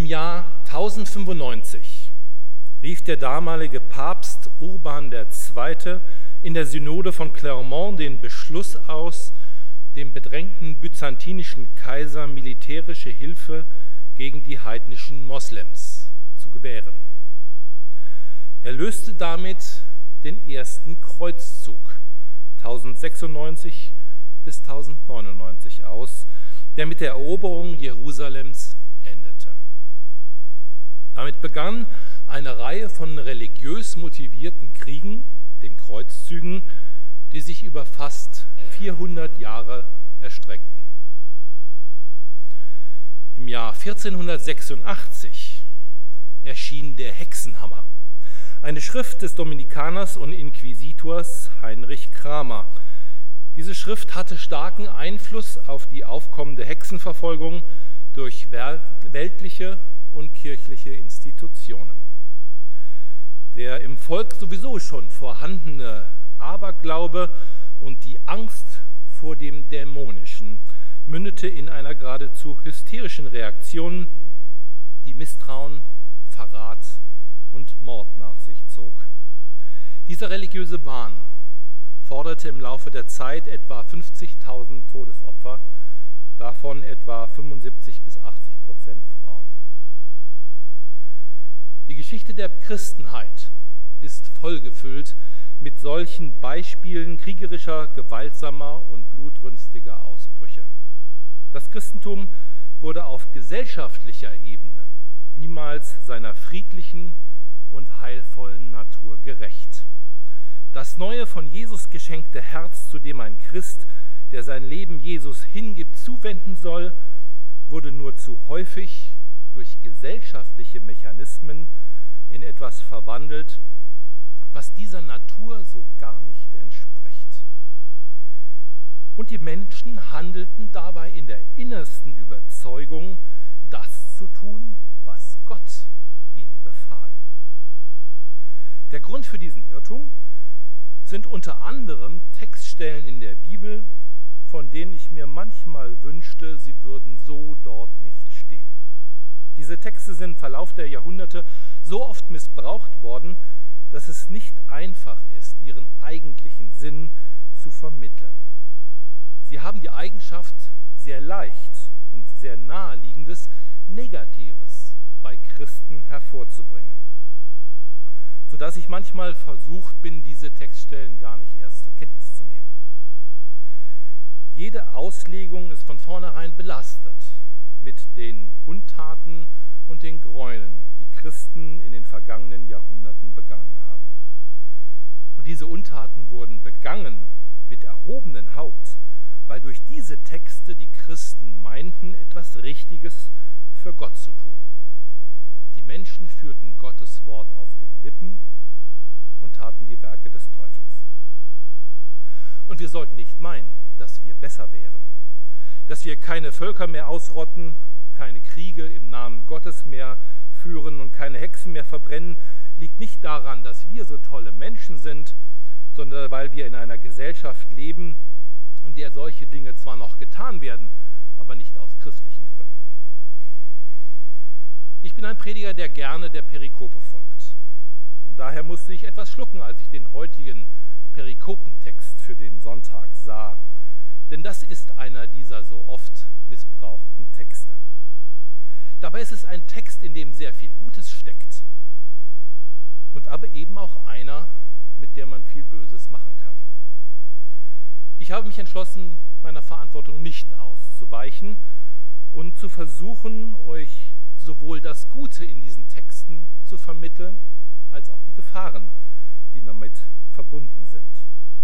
Jahr 1095 rief der damalige Papst Urban II. In der Synode von Clermont den Beschluss aus, dem bedrängten byzantinischen Kaiser militärische Hilfe gegen die heidnischen Moslems zu gewähren. Er löste damit den ersten Kreuzzug 1096 bis 1099 aus, der mit der Eroberung Jerusalems endete. Damit begann eine Reihe von religiös motivierten Kriegen, den Kreuzzügen, die sich über fast 400 Jahre erstreckten. Im Jahr 1486 erschien der Hexenhammer, eine Schrift des Dominikaners und Inquisitors Heinrich Kramer. Diese Schrift hatte starken Einfluss auf die aufkommende Hexenverfolgung durch weltliche und kirchliche Institutionen. Der im Volk sowieso schon vorhandene Aberglaube und die Angst vor dem Dämonischen mündete in einer geradezu hysterischen Reaktion, die Misstrauen, Verrat und Mord nach sich zog. Dieser religiöse Wahn forderte im Laufe der Zeit etwa 50.000 Todesopfer, davon etwa 75% bis 80% Frauen. Die Geschichte der Christenheit ist vollgefüllt mit solchen Beispielen kriegerischer, gewaltsamer und blutrünstiger Ausbrüche. Das Christentum wurde auf gesellschaftlicher Ebene niemals seiner friedlichen und heilvollen Natur gerecht. Das neue von Jesus geschenkte Herz, zu dem ein Christ, der sein Leben Jesus hingibt, zuwenden soll, wurde nur zu häufig durch gesellschaftliche Mechanismen in etwas verwandelt, was dieser Natur so gar nicht entspricht. Und die Menschen handelten dabei in der innersten Überzeugung, das zu tun, was Gott ihnen befahl. Der Grund für diesen Irrtum sind unter anderem Textstellen in der Bibel, von denen ich mir manchmal wünschte, sie würden so dort nicht stehen. Diese Texte sind im Verlauf der Jahrhunderte so oft missbraucht worden, dass es nicht einfach ist, ihren eigentlichen Sinn zu vermitteln. Sie haben die Eigenschaft, sehr leicht und sehr naheliegendes Negatives bei Christen hervorzubringen, sodass ich manchmal versucht bin, diese Textstellen gar nicht erst zur Kenntnis zu nehmen. Jede Auslegung ist von vornherein belastet mit den Untaten und den Gräueln, die Christen in den vergangenen Jahrhunderten begangen haben. Und diese Untaten wurden begangen mit erhobenem Haupt, weil durch diese Texte die Christen meinten, etwas Richtiges für Gott zu tun. Die Menschen führten Gottes Wort auf den Lippen und taten die Werke des Teufels. Und wir sollten nicht meinen, dass wir besser wären, dass wir keine Völker mehr ausrotten, keine Kriege im Namen Gottes mehr führen und keine Hexen mehr verbrennen, liegt nicht daran, dass wir so tolle Menschen sind, sondern weil wir in einer Gesellschaft leben, in der solche Dinge zwar noch getan werden, aber nicht aus christlichen Gründen. Ich bin ein Prediger, der gerne der Perikope folgt. Und daher musste ich etwas schlucken, als ich den heutigen Perikopentext für den Sonntag sah. Denn das ist einer dieser so oft missbrauchten Texte. Dabei ist es ein Text, in dem sehr viel Gutes steckt und aber eben auch einer, mit dem man viel Böses machen kann. Ich habe mich entschlossen, meiner Verantwortung nicht auszuweichen und zu versuchen, euch sowohl das Gute in diesen Texten zu vermitteln, als auch die Gefahren, die damit verbunden sind.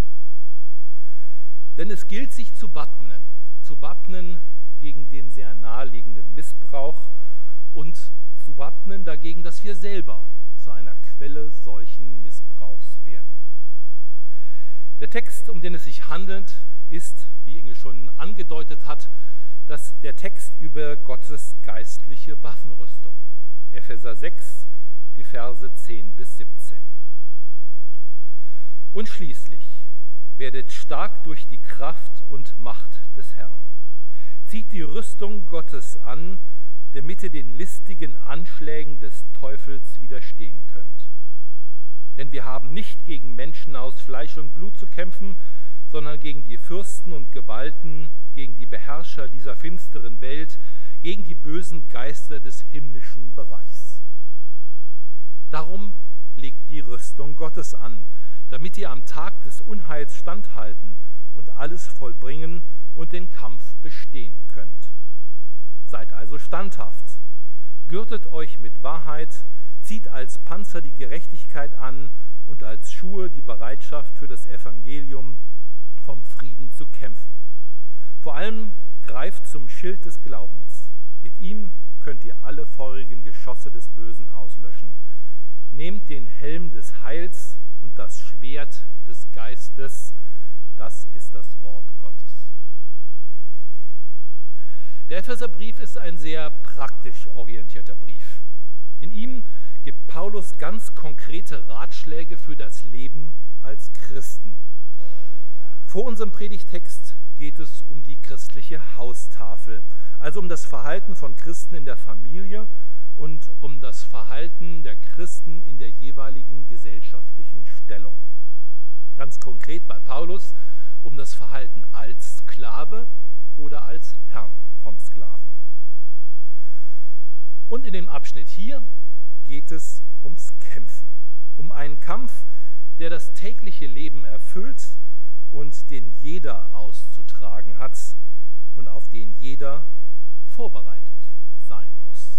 Denn es gilt, sich zu wappnen gegen den sehr naheliegenden Missbrauch und zu wappnen dagegen, dass wir selber zu einer Quelle solchen Missbrauchs werden. Der Text, um den es sich handelt, ist, wie Inge schon angedeutet hat, der Text über Gottes geistliche Waffenrüstung. Epheser 6, die Verse 10 bis 17. Und schließlich: Werdet stark durch die Kraft und Macht des Herrn. Zieht die Rüstung Gottes an, damit ihr den listigen Anschlägen des Teufels widerstehen könnt. Denn wir haben nicht gegen Menschen aus Fleisch und Blut zu kämpfen, sondern gegen die Fürsten und Gewalten, gegen die Beherrscher dieser finsteren Welt, gegen die bösen Geister des himmlischen Bereichs. Darum legt die Rüstung Gottes an, damit ihr am Tag des Unheils standhalten und alles vollbringen und den Kampf bestehen könnt. Seid also standhaft, gürtet euch mit Wahrheit, zieht als Panzer die Gerechtigkeit an und als Schuhe die Bereitschaft für das Evangelium vom Frieden zu kämpfen. Vor allem greift zum Schild des Glaubens. Mit ihm könnt ihr alle feurigen Geschosse des Bösen auslöschen. Nehmt den Helm des Heils und das Schwert des Geistes, das ist das Wort Gottes. Der Epheserbrief ist ein sehr praktisch orientierter Brief. In ihm gibt Paulus ganz konkrete Ratschläge für das Leben als Christen. Vor unserem Predigtext geht es um die christliche Haustafel, also um das Verhalten von Christen in der Familie und um das Verhalten der Christen in der jeweiligen gesellschaftlichen Stellung. Ganz konkret bei Paulus um das Verhalten als Sklave oder als Herrn von Sklaven. Und in dem Abschnitt hier geht es ums Kämpfen, um einen Kampf, der das tägliche Leben erfüllt und den jeder auszutragen hat und auf den jeder vorbereitet sein muss.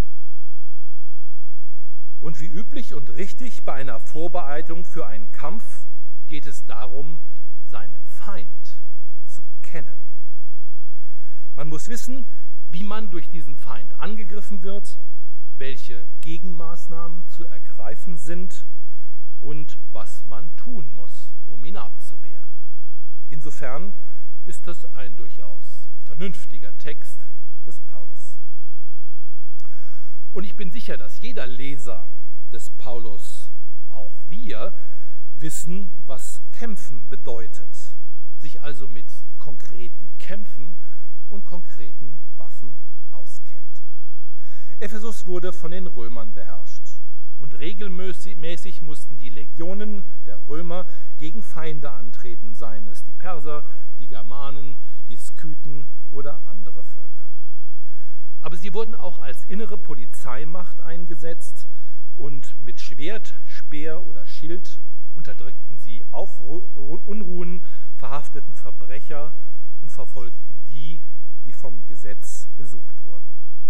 Und wie üblich und richtig bei einer Vorbereitung für einen Kampf geht es darum, seinen Feind zu kennen. Man muss wissen, wie man durch diesen Feind angegriffen wird, welche Gegenmaßnahmen zu ergreifen sind und was man tun muss, um ihn abzuwehren. Insofern ist das ein durchaus vernünftiger Text des Paulus. Und ich bin sicher, dass jeder Leser des Paulus, auch wir, wissen, was Kämpfen bedeutet, sich also mit konkreten Kämpfen und konkreten Waffen auskennt. Ephesus wurde von den Römern beherrscht und regelmäßig mussten die Legionen der Römer gegen Feinde antreten, seien es die Perser, die Germanen, die Skythen oder andere Völker. Aber sie wurden auch als innere Polizeimacht eingesetzt und mit Schwert, Speer oder Schild unterdrückten sie Unruhen, verhafteten Verbrecher und verfolgten die, die vom Gesetz gesucht wurden.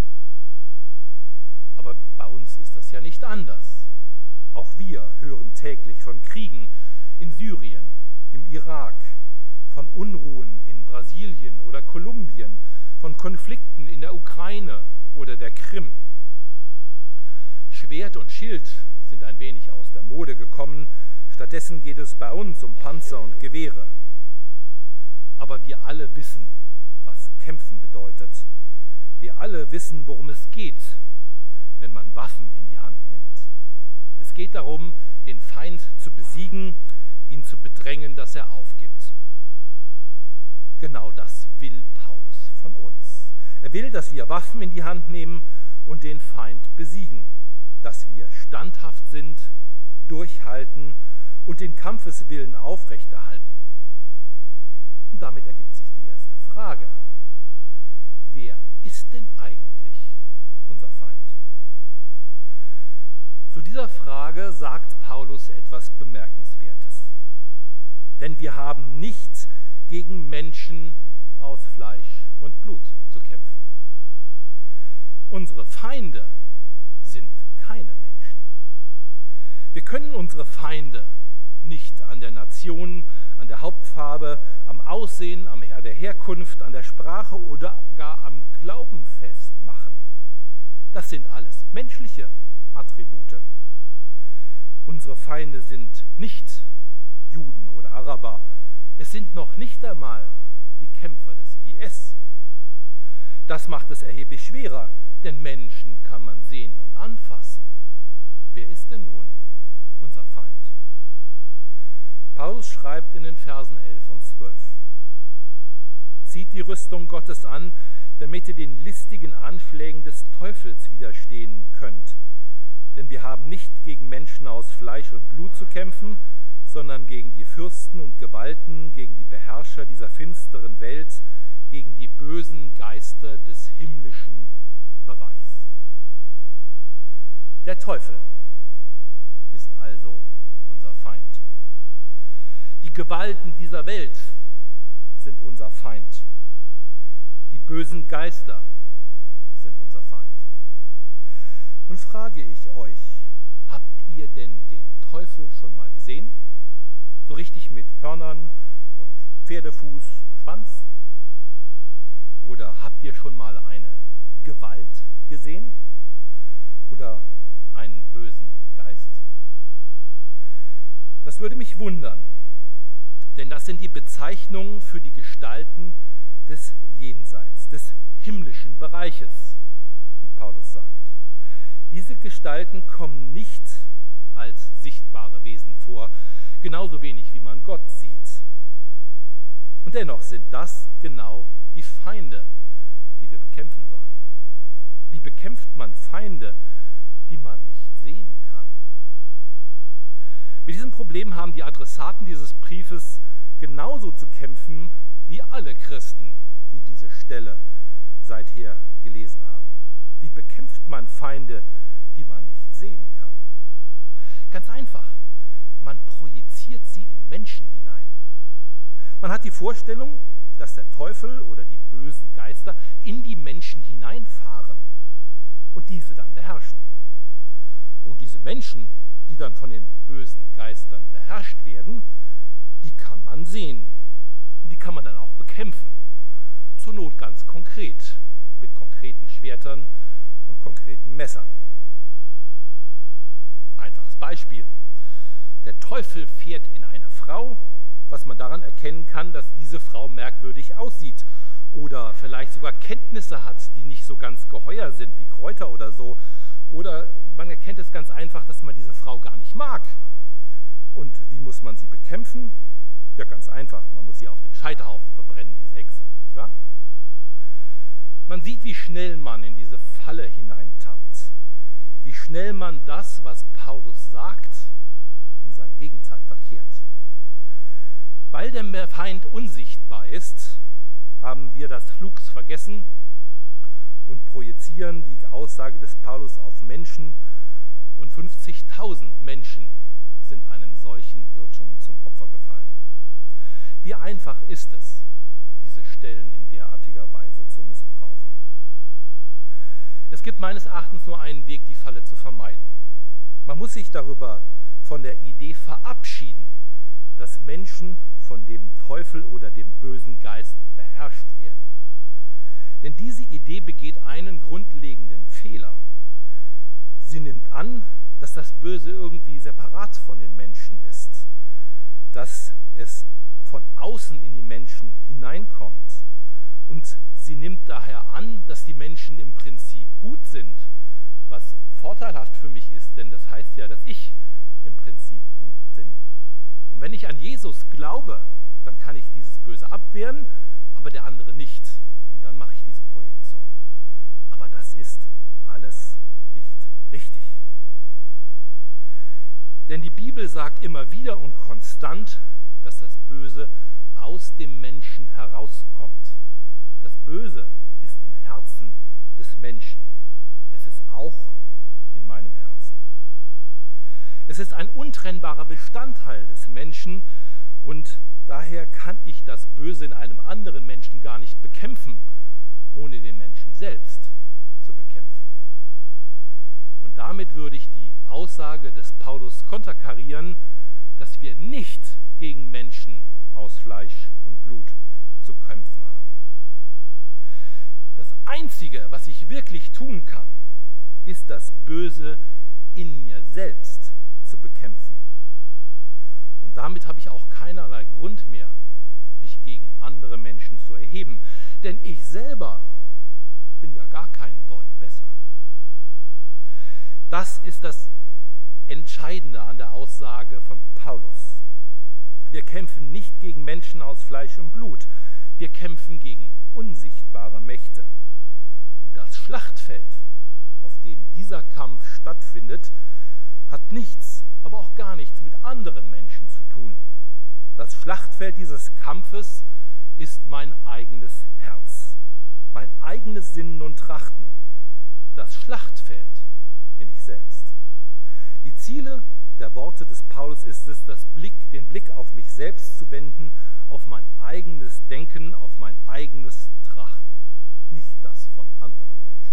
Aber bei uns ist das ja nicht anders. Auch wir hören täglich von Kriegen in Syrien, im Irak, von Unruhen in Brasilien oder Kolumbien, von Konflikten in der Ukraine oder der Krim. Schwert und Schild sind ein wenig aus der Mode gekommen. Stattdessen geht es bei uns um Panzer und Gewehre. Aber wir alle wissen, was Kämpfen bedeutet. Wir alle wissen, worum es geht, wenn man Waffen in die Hand nimmt. Es geht darum, den Feind zu besiegen, ihn zu bedrängen, dass er aufgibt. Genau das will Paulus von uns. Er will, dass wir Waffen in die Hand nehmen und den Feind besiegen, dass wir standhaft sind, durchhalten und den Kampfeswillen aufrechterhalten. Und damit ergibt sich die erste Frage: Wer ist denn eigentlich unser Feind? Zu dieser Frage sagt Paulus etwas Bemerkenswertes. Denn wir haben nicht gegen Menschen aus Fleisch und Blut zu kämpfen. Unsere Feinde sind keine Menschen. Wir können unsere Feinde nicht an der Nation, an der Hauptfarbe, am Aussehen, an der Herkunft, an der Sprache oder gar am Glauben festmachen. Das sind alles menschliche Attribute. Unsere Feinde sind nicht Juden oder Araber. Es sind noch nicht einmal die Kämpfer des IS. Das macht es erheblich schwerer, denn Menschen kann man sehen und anfassen. Wer ist denn nun unser Feind? Paulus schreibt in den Versen 11 und 12: Zieht die Rüstung Gottes an, damit ihr den listigen Anschlägen des Teufels widerstehen könnt. Denn wir haben nicht gegen Menschen aus Fleisch und Blut zu kämpfen, sondern gegen die Fürsten und Gewalten, gegen die Beherrscher dieser finsteren Welt, gegen die bösen Geister des himmlischen Bereichs. Der Teufel ist also unser Feind. Die Gewalten dieser Welt sind unser Feind. Die bösen Geister sind unser Feind. Nun frage ich euch, habt ihr denn den Teufel schon mal gesehen? So richtig mit Hörnern und Pferdefuß und Schwanz? Oder habt ihr schon mal eine Gewalt gesehen? Oder einen bösen Geist? Das würde mich wundern, denn das sind die Bezeichnungen für die Gestalten des Jenseits, des himmlischen Bereiches, wie Paulus sagt. Diese Gestalten kommen nicht als sichtbare Wesen vor, genauso wenig wie man Gott sieht. Und dennoch sind das genau die Feinde, die wir bekämpfen sollen. Wie bekämpft man Feinde, die man nicht sehen kann? Mit diesem Problem haben die Adressaten dieses Briefes genauso zu kämpfen wie alle Christen, die diese Stelle seither gelesen haben. Wie bekämpft man Feinde, die man nicht sehen kann? Ganz einfach, man projiziert sie in Menschen hinein. Man hat die Vorstellung, dass der Teufel oder die bösen Geister in die Menschen hineinfahren und diese dann beherrschen. Und diese Menschen, die dann von den bösen Geistern beherrscht werden, die kann man sehen. Und die kann man dann auch bekämpfen. Zur Not ganz konkret, mit konkreten Schwertern und konkreten Messern. Einfaches Beispiel. Der Teufel fährt in eine Frau, was man daran erkennen kann, dass diese Frau merkwürdig aussieht oder vielleicht sogar Kenntnisse hat, die nicht so ganz geheuer sind, wie Kräuter oder so. Oder man erkennt es ganz einfach, dass man diese Frau gar nicht mag. Und wie muss man sie bekämpfen? Ja, ganz einfach. Man muss sie auf dem Scheiterhaufen verbrennen, diese Hexe, nicht wahr? Man sieht, wie schnell man in diese Falle hineintappt. Wie schnell man das, was Paulus sagt, in sein Gegenteil verkehrt. Weil der Feind unsichtbar ist, haben wir das flugs vergessen und projizieren die Aussage des Paulus auf Menschen, und 50.000 Menschen sind einem solchen Irrtum zum Opfer gefallen. Wie einfach ist es, diese Stellen in derartiger Weise zu missbrauchen? Es gibt meines Erachtens nur einen Weg, die Falle zu vermeiden. Man muss sich darüber von der Idee verabschieden, dass Menschen von dem Teufel oder dem bösen Geist beherrscht werden. Denn diese Idee begeht einen grundlegenden Fehler. Sie nimmt an, dass das Böse irgendwie separat von den Menschen ist, dass es von außen in die Menschen hineinkommt. Und sie nimmt daher an, dass die Menschen im Prinzip gut sind, was vorteilhaft für mich ist, denn das heißt ja, dass ich im Prinzip gut bin. Und wenn ich an Jesus glaube, dann kann ich dieses Böse abwehren, aber der andere nicht. Und dann mache ich diese Projektion. Aber das ist alles nicht richtig. Denn die Bibel sagt immer wieder und konstant, dass das Böse aus dem Menschen herauskommt. Das Böse ist im Herzen des Menschen. Es ist auch in meinem Herzen. Es ist ein untrennbarer Bestandteil des Menschen und daher kann ich das Böse in einem anderen Menschen gar nicht bekämpfen, ohne den Menschen selbst zu bekämpfen. Und damit würde ich die Aussage des Paulus konterkarieren, dass wir nicht gegen Menschen aus Fleisch und Blut zu kämpfen haben. Das Einzige, was ich wirklich tun kann, ist das Böse in mir selbst zu bekämpfen. Und damit habe ich auch keinerlei Grund mehr, mich gegen andere Menschen zu erheben. Denn ich selber bin ja gar keinen Deut besser. Das ist das Entscheidende an der Aussage von Paulus. Wir kämpfen nicht gegen Menschen aus Fleisch und Blut. Wir kämpfen gegen unsichtbare Mächte. Schlachtfeld, auf dem dieser Kampf stattfindet, hat nichts, aber auch gar nichts mit anderen Menschen zu tun. Das Schlachtfeld dieses Kampfes ist mein eigenes Herz, mein eigenes Sinnen und Trachten. Das Schlachtfeld bin ich selbst. Die Ziele der Worte des Paulus ist es, den Blick auf mich selbst zu wenden, auf mein eigenes Denken, auf mein eigenes Trachten, nicht das von anderen Menschen.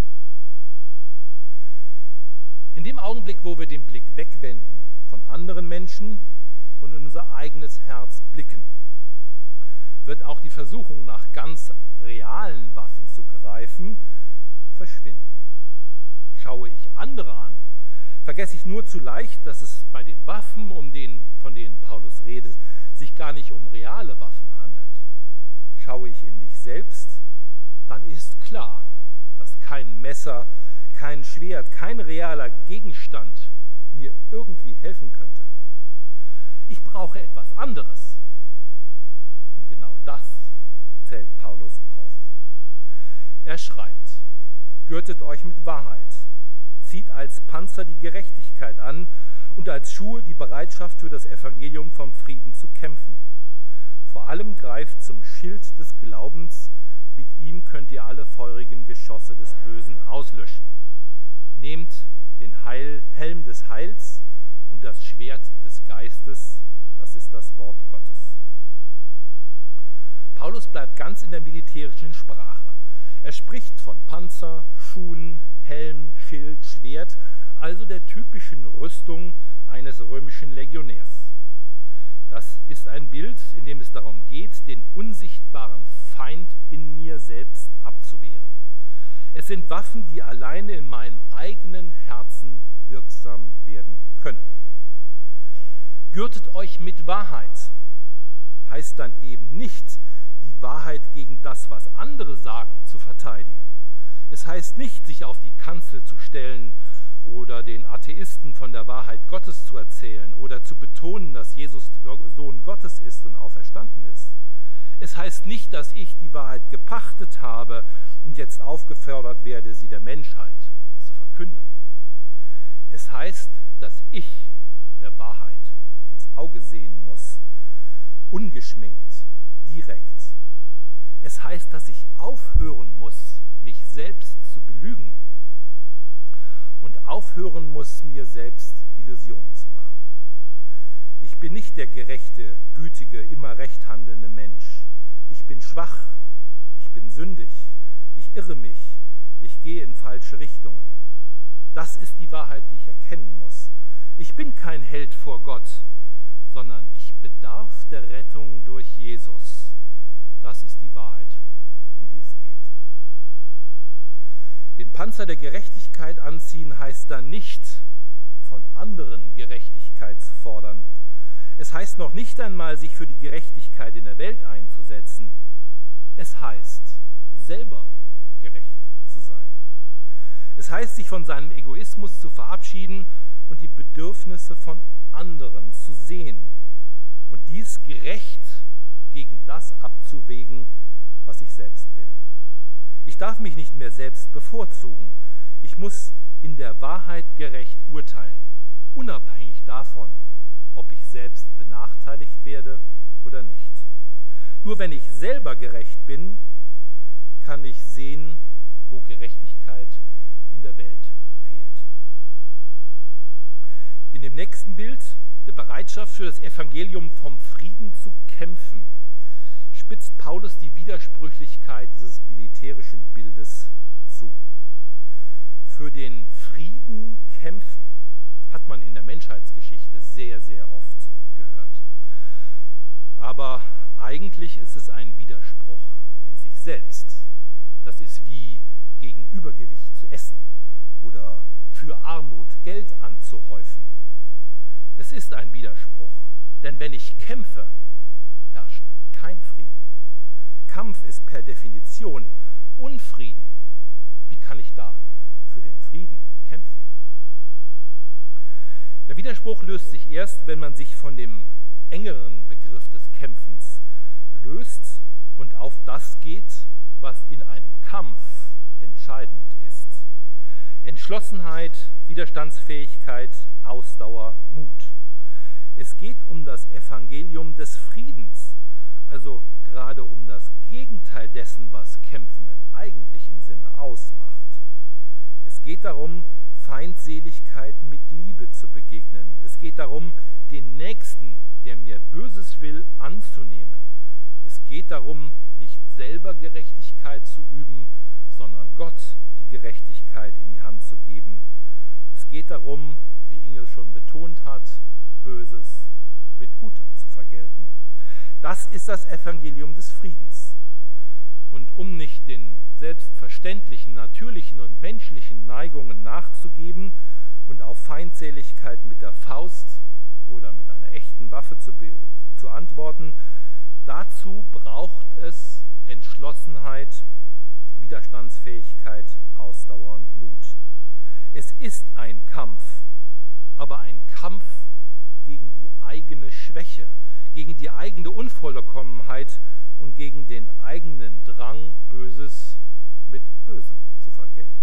In dem Augenblick, wo wir den Blick wegwenden von anderen Menschen und in unser eigenes Herz blicken, wird auch die Versuchung, nach ganz realen Waffen zu greifen, verschwinden. Schaue ich andere an, vergesse ich nur zu leicht, dass es bei den Waffen, von denen Paulus redet, sich gar nicht um reale Waffen handelt. Schaue ich in mich selbst, dann ist klar, dass kein Messer, kein Schwert, kein realer Gegenstand mir irgendwie helfen könnte. Ich brauche etwas anderes. Und genau das zählt Paulus auf. Er schreibt: Gürtet euch mit Wahrheit, zieht als Panzer die Gerechtigkeit an und als Schuhe die Bereitschaft für das Evangelium vom Frieden zu kämpfen. Vor allem greift zum Schild des Glaubens, mit ihm könnt ihr alle feurigen Geschosse des Bösen auslöschen. Nehmt den Helm des Heils und das Schwert des Geistes, das ist das Wort Gottes. Paulus bleibt ganz in der militärischen Sprache. Er spricht von Panzer, Schuhen, Helm, Schild, Schwert, also der typischen Rüstung eines römischen Legionärs. Das ist ein Bild, in dem es darum geht, den unsichtbaren Feind in mir selbst abzuwehren. Es sind Waffen, die alleine in meinem eigenen Herzen wirksam werden können. Gürtet euch mit Wahrheit, heißt dann eben nicht, die Wahrheit gegen das, was andere sagen, zu verteidigen. Es heißt nicht, sich auf die Kanzel zu stellen oder den Atheisten von der Wahrheit Gottes zu erzählen oder zu betonen, dass Jesus Sohn Gottes ist und auferstanden ist. Es heißt nicht, dass ich die Wahrheit gepachtet habe und jetzt aufgefordert werde, sie der Menschheit zu verkünden. Es heißt, dass ich der Wahrheit ins Auge sehen muss, ungeschminkt, direkt. Es heißt, dass ich aufhören muss, mich selbst zu belügen und aufhören muss, mir selbst Illusionen zu machen. Ich bin nicht der gerechte, gütige, immer recht handelnde Mensch. Ich bin schwach, ich bin sündig, ich irre mich, ich gehe in falsche Richtungen. Das ist die Wahrheit, die ich erkennen muss. Ich bin kein Held vor Gott, sondern ich bedarf der Rettung durch Jesus. Das ist die Wahrheit, um die es geht. Den Panzer der Gerechtigkeit anziehen heißt dann nicht, von anderen Gerechtigkeit zu fordern. Es heißt noch nicht einmal, sich für die Gerechtigkeit in der Welt einzusetzen. Es heißt, selber gerecht zu sein. Es heißt, sich von seinem Egoismus zu verabschieden und die Bedürfnisse von anderen zu sehen und dies gerecht gegen das abzuwägen, was ich selbst will. Ich darf mich nicht mehr selbst bevorzugen. Ich muss in der Wahrheit gerecht urteilen, unabhängig davon, ob ich selbst benachteiligt werde oder nicht. Nur wenn ich selber gerecht bin, kann ich sehen, wo Gerechtigkeit in der Welt fehlt. In dem nächsten Bild, der Bereitschaft für das Evangelium vom Frieden zu kämpfen, spitzt Paulus die Widersprüchlichkeit dieses militärischen Bildes zu. Für den Frieden kämpfen hat man in der Menschheitsgeschichte sehr, sehr oft gehört. Aber eigentlich ist es ein Widerspruch in sich selbst. Das ist wie gegen Übergewicht zu essen oder für Armut Geld anzuhäufen. Es ist ein Widerspruch, denn wenn ich kämpfe, herrscht kein Frieden. Kampf ist per Definition Unfrieden. Wie kann ich da für den Frieden kämpfen? Der Widerspruch löst sich erst, wenn man sich von dem engeren Begriff des Kämpfens löst und auf das geht, was in einem Kampf entscheidend ist. Entschlossenheit, Widerstandsfähigkeit, Ausdauer, Mut. Es geht um das Evangelium des Friedens, also gerade um das Gegenteil dessen, was Kämpfen im eigentlichen Sinne ausmacht. Es geht darum, Feindseligkeit mit Liebe zu begegnen. Es geht darum, den Nächsten, der mir Böses will, anzunehmen. Es geht darum, nicht selber Gerechtigkeit zu üben, sondern Gott die Gerechtigkeit in die Hand zu geben. Es geht darum, wie Inge schon betont hat, Böses mit Gutem zu vergelten. Das ist das Evangelium des Friedens. Und um nicht den selbstverständlichen, natürlichen und menschlichen Neigungen nachzugeben und auf Feindseligkeit mit der Faust oder mit einer echten Waffe zu antworten, dazu braucht es Entschlossenheit, Widerstandsfähigkeit, Ausdauer und Mut. Es ist ein Kampf, aber ein Kampf gegen die eigene Schwäche, gegen die eigene Unvollkommenheit und gegen den eigenen Drang, Böses mit Bösem zu vergelten.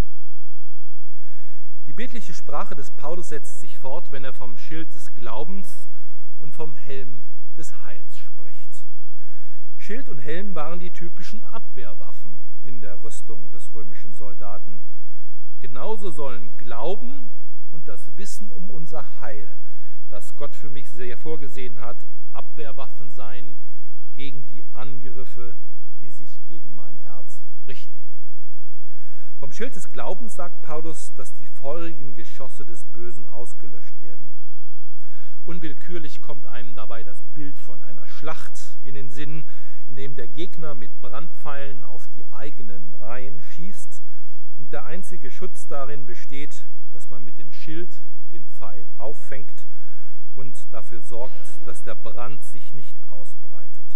Die bildliche Sprache des Paulus setzt sich fort, wenn er vom Schild des Glaubens und vom Helm des Heils spricht. Schild und Helm waren die typischen Abwehrwaffen in der Rüstung des römischen Soldaten. Genauso sollen Glauben und das Wissen um unser Heil, das Gott für mich sehr vorgesehen hat, Abwehrwaffen sein gegen die Angriffe, die sich gegen mein Herz richten. Vom Schild des Glaubens sagt Paulus, dass die feurigen Geschosse des Bösen ausgelöscht werden. Unwillkürlich kommt einem dabei das Bild von einer Schlacht in den Sinn, in dem der Gegner mit Brandpfeilen auf die eigenen Reihen schießt und der einzige Schutz darin besteht, dass man mit dem Schild den Pfeil auffängt und dafür sorgt, dass der Brand sich nicht ausbreitet.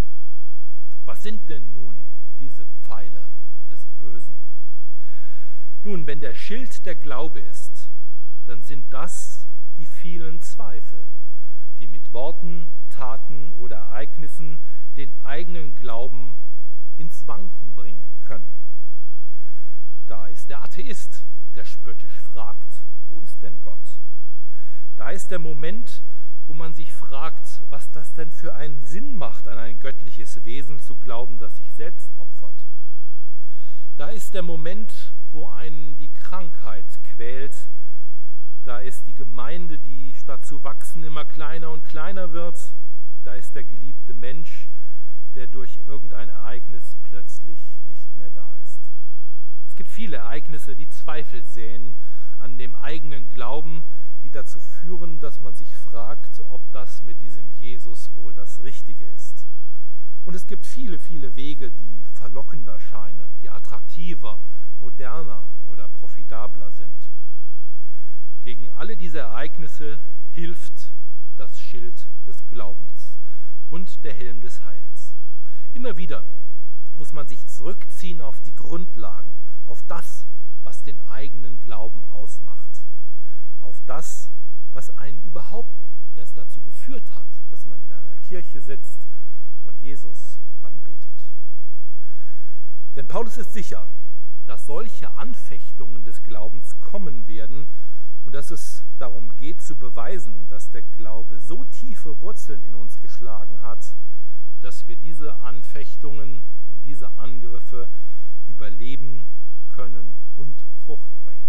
Was sind denn nun diese Pfeile des Bösen? Nun, wenn der Schild der Glaube ist, dann sind das die vielen Zweifel, die mit Worten, Taten oder Ereignissen den eigenen Glauben ins Wanken bringen können. Da ist der Atheist, der spöttisch fragt, wo ist denn Gott? Da ist der Moment, wo man sich fragt, was das denn für einen Sinn macht, an ein göttliches Wesen zu glauben, das sich selbst opfert. Da ist der Moment, wo einen die Krankheit quält. Da ist die Gemeinde, die statt zu wachsen immer kleiner und kleiner wird. Da ist der geliebte Mensch, der durch irgendein Ereignis plötzlich nicht mehr da ist. Es gibt viele Ereignisse, die Zweifel säen an dem eigenen Glauben, die dazu führen, dass man sich fragt, ob das mit diesem Jesus wohl das Richtige ist. Und es gibt viele, viele Wege, die verlockender scheinen, die attraktiver, moderner oder profitabler sind. Gegen alle diese Ereignisse hilft das Schild des Glaubens und der Helm des Heils. Immer wieder muss man sich zurückziehen auf die Grundlagen, auf das, was den eigenen Glauben ausmacht, auf das, was einen überhaupt erst dazu geführt hat, dass man in einer Kirche sitzt und Jesus anbetet. Denn Paulus ist sicher, dass solche Anfechtungen des Glaubens kommen werden und dass es darum geht zu beweisen, dass der Glaube so tiefe Wurzeln in uns geschlagen hat, dass wir diese Anfechtungen und diese Angriffe überleben können und Frucht bringen.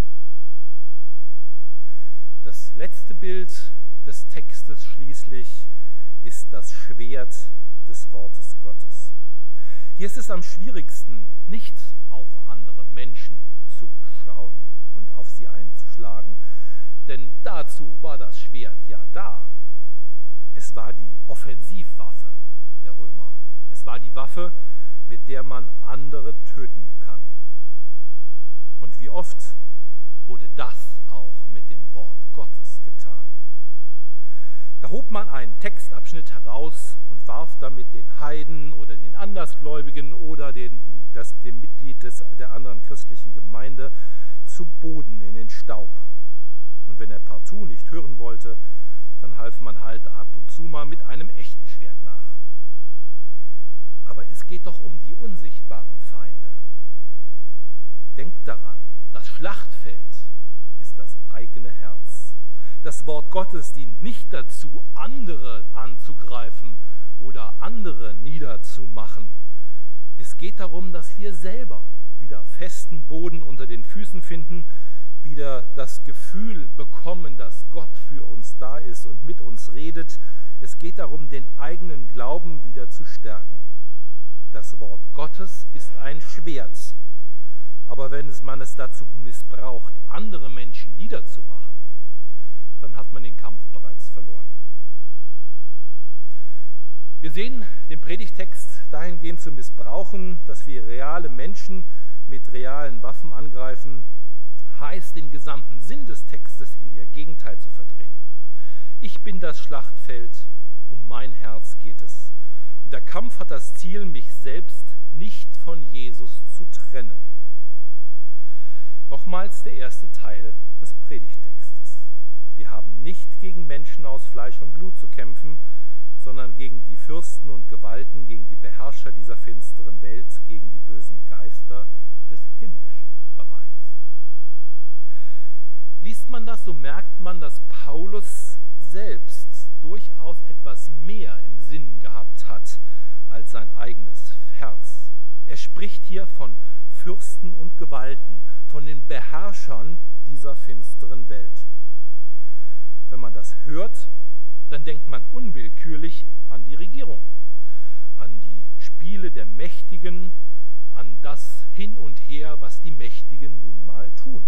Das letzte Bild des Textes schließlich ist das Schwert des Wortes Gottes. Hier ist es am schwierigsten, nicht auf andere Menschen zu schauen und auf sie einzuschlagen, denn dazu war das Schwert ja da. Es war die Offensivwaffe der Römer. Es war die Waffe, mit der man andere töten kann. Und wie oft wurde das auch mit dem Wort Gottes getan? Da hob man einen Textabschnitt heraus und warf damit den Heiden oder den Andersgläubigen oder dem Mitglied der anderen christlichen Gemeinde zu Boden in den Staub. Und wenn er partout nicht hören wollte, dann half man halt ab und zu mal mit einem echten Schwert nach. Aber es geht doch um die unsichtbaren Feinde. Denkt daran, Das Schlachtfeld ist das eigene Herz. Das Wort Gottes dient nicht dazu, andere anzugreifen oder andere niederzumachen. Es geht darum, dass wir selber wieder festen Boden unter den Füßen finden, wieder das Gefühl bekommen, dass Gott für uns da ist und mit uns redet. Es geht darum, den eigenen Glauben wieder zu stärken. Das Wort Gottes ist ein Schwert, aber wenn man es dazu missbraucht, andere Menschen niederzumachen, dann hat man den Kampf bereits verloren. Wir sehen den Predigtext dahingehend zu missbrauchen, dass wir reale Menschen mit realen Waffen angreifen, heißt, den gesamten Sinn des Textes in ihr Gegenteil zu verdrehen. Ich bin das Schlachtfeld, um mein Herz geht es. Und der Kampf hat das Ziel, mich selbst nicht von Jesus zu trennen. Nochmals der erste Teil des Predigtextes. Wir haben nicht gegen Menschen aus Fleisch und Blut zu kämpfen, sondern gegen die Fürsten und Gewalten, gegen die Beherrscher dieser finsteren Welt, gegen die bösen Geister des himmlischen Bereichs. Liest man das, so merkt man, dass Paulus selbst durchaus etwas mehr im Sinn gehabt hat als sein eigenes Herz. Er spricht hier von Fürsten und Gewalten, von den Beherrschern dieser finsteren Welt. Wenn man das hört, dann denkt man unwillkürlich an die Regierung, an die Spiele der Mächtigen, an das Hin und Her, was die Mächtigen nun mal tun.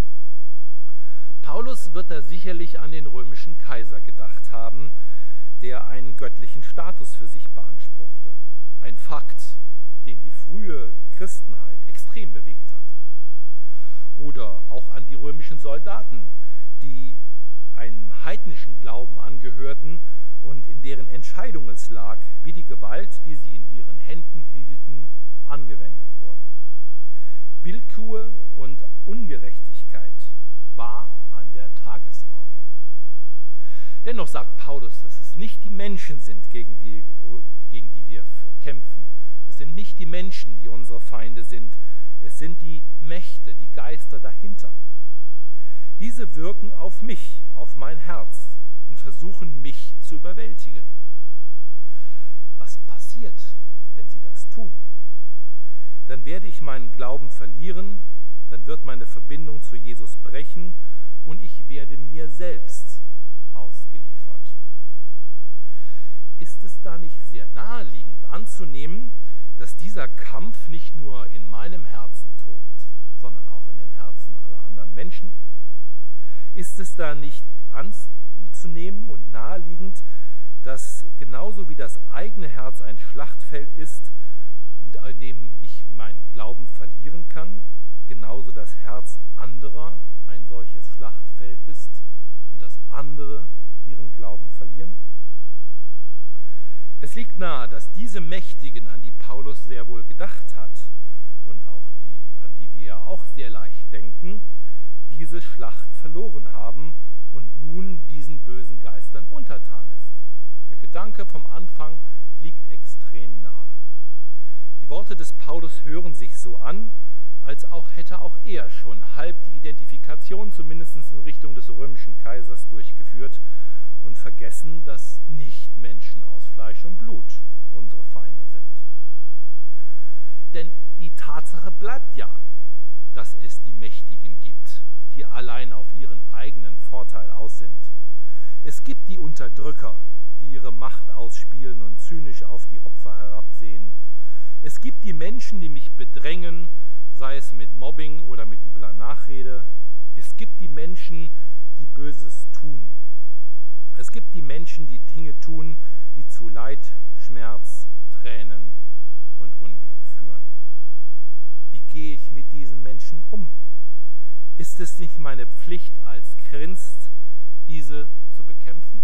Paulus wird da sicherlich an den römischen Kaiser gedacht haben, der einen göttlichen Status für sich beanspruchte. Ein Fakt, den die frühe Christenheit extrem bewegt hat. Oder auch an die römischen Soldaten, die einem heidnischen Glauben angehörten und in deren Entscheidung es lag, wie die Gewalt, die sie in ihren Händen hielten, angewendet wurde. Willkür und Ungerechtigkeit war an der Tagesordnung. Dennoch sagt Paulus, dass es nicht die Menschen sind, gegen die wir kämpfen. Es sind nicht die Menschen, die unsere Feinde sind. Es sind die Mächte, die Geister dahinter. Diese wirken auf mich, auf mein Herz und versuchen, mich zu überwältigen. Was passiert, wenn sie das tun? Dann werde ich meinen Glauben verlieren, dann wird meine Verbindung zu Jesus brechen und ich werde mir selbst ausgeliefert. Ist es da nicht sehr naheliegend anzunehmen, dass dieser Kampf nicht nur in meinem Herzen tobt, sondern auch in dem Herzen aller anderen Menschen? Ist es da nicht anzunehmen und naheliegend, dass genauso wie das eigene Herz ein Schlachtfeld ist, in dem ich meinen Glauben verlieren kann, genauso das Herz anderer ein solches Schlachtfeld ist und dass andere ihren Glauben verlieren? Es liegt nahe, dass diese Mächtigen, an die Paulus sehr wohl gedacht hat und auch an die wir auch sehr leicht denken, diese Schlacht verloren haben und nun diesen bösen Geistern untertan ist. Der Gedanke vom Anfang liegt extrem nahe. Die Worte des Paulus hören sich so an, als hätte auch er schon halb die Identifikation, zumindest in Richtung des römischen Kaisers, durchgeführt und vergessen, dass nicht Menschen aus Fleisch und Blut unsere Feinde sind. Denn die Tatsache bleibt ja, dass es die Mächtigen gibt, die allein auf ihren eigenen Vorteil aus sind. Es gibt die Unterdrücker, die ihre Macht ausspielen und zynisch auf die Opfer herabsehen. Es gibt die Menschen, die mich bedrängen, sei es mit Mobbing oder mit übler Nachrede. Es gibt die Menschen, die Böses tun. Es gibt die Menschen, die Dinge tun, die zu Leid, Schmerz, Tränen und Unglück führen. Wie gehe ich mit diesen Menschen um? Ist es nicht meine Pflicht als Christ, diese zu bekämpfen?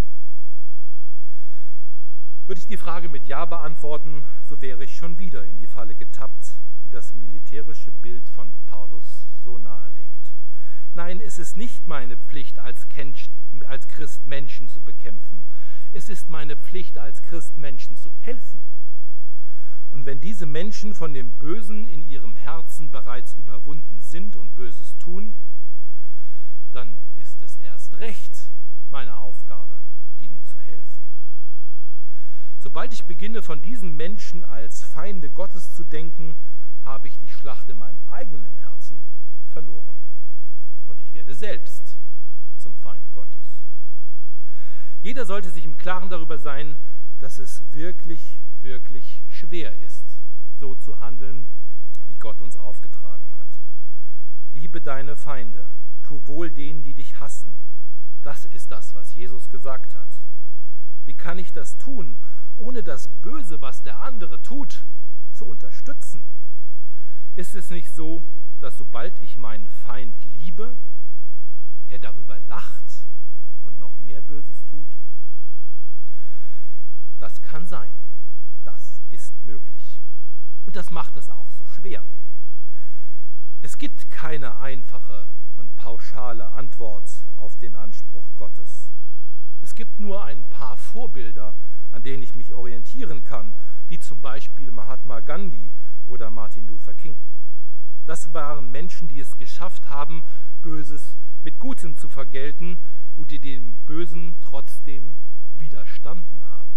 Würde ich die Frage mit Ja beantworten, so wäre ich schon wieder in die Falle getappt, die das militärische Bild von Paulus so nahelegt. Nein, es ist nicht meine Pflicht als Christ Menschen zu bekämpfen. Es ist meine Pflicht als Christ Menschen zu helfen. Und wenn diese Menschen von dem Bösen in ihrem Herzen bereits überwunden sind und Böses tun, dann ist es erst recht meine Aufgabe, ihnen zu helfen. Sobald ich beginne, von diesen Menschen als Feinde Gottes zu denken, habe ich die Schlacht in meinem eigenen Herzen verloren. Und ich werde selbst zum Feind Gottes. Jeder sollte sich im Klaren darüber sein, dass es wirklich, wirklich schwer ist, so zu handeln, wie Gott uns aufgetragen hat. Liebe deine Feinde, tu wohl denen, die dich hassen. Das ist das, was Jesus gesagt hat. Wie kann ich das tun, ohne das Böse, was der andere tut, zu unterstützen? Ist es nicht so, dass sobald ich meinen Feind liebe, er darüber lacht und noch mehr Böses tut? Das kann sein. Das ist möglich. Und das macht es auch so schwer. Es gibt keine einfache und pauschale Antwort auf den Anspruch Gottes. Es gibt nur ein paar Vorbilder, an denen ich mich orientieren kann, wie zum Beispiel Mahatma Gandhi oder Martin Luther King. Das waren Menschen, die es geschafft haben, Böses mit Gutem zu vergelten und die dem Bösen trotzdem widerstanden haben.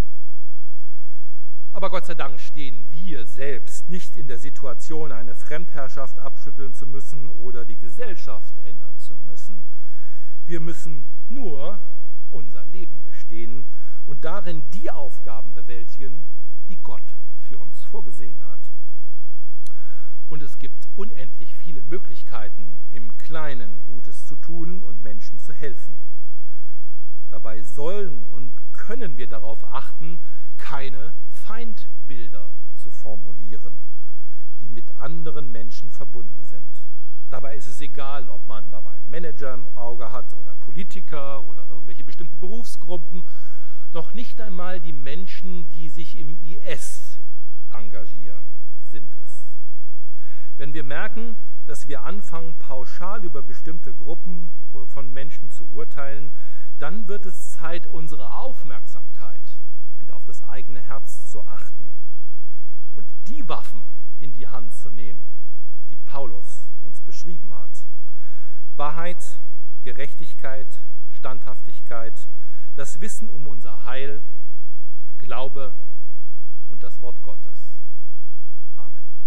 Aber Gott sei Dank stehen wir selbst nicht in der Situation, eine Fremdherrschaft abschütteln zu müssen oder die Gesellschaft ändern zu müssen. Wir müssen nur unser Leben bestehen und darin die Aufgaben bewältigen, die Gott für uns vorgesehen hat. Und es gibt unendlich viele Möglichkeiten, im Kleinen Gutes zu tun und Menschen zu helfen. Dabei sollen und können wir darauf achten, keine Feindbilder zu formulieren, die mit anderen Menschen verbunden sind. Dabei ist es egal, ob man dabei einen Manager im Auge hat oder Politiker oder irgendwelche bestimmten Berufsgruppen, doch nicht einmal die Menschen, die sich im IS engagieren, sind es. Wenn wir merken, dass wir anfangen, pauschal über bestimmte Gruppen von Menschen zu urteilen, dann wird es Zeit, unsere Aufmerksamkeit wieder auf das eigene Herz zu achten und die Waffen in die Hand zu nehmen, die Paulus uns beschrieben hat. Wahrheit, Gerechtigkeit, Standhaftigkeit, das Wissen um unser Heil, Glaube und das Wort Gottes. Amen.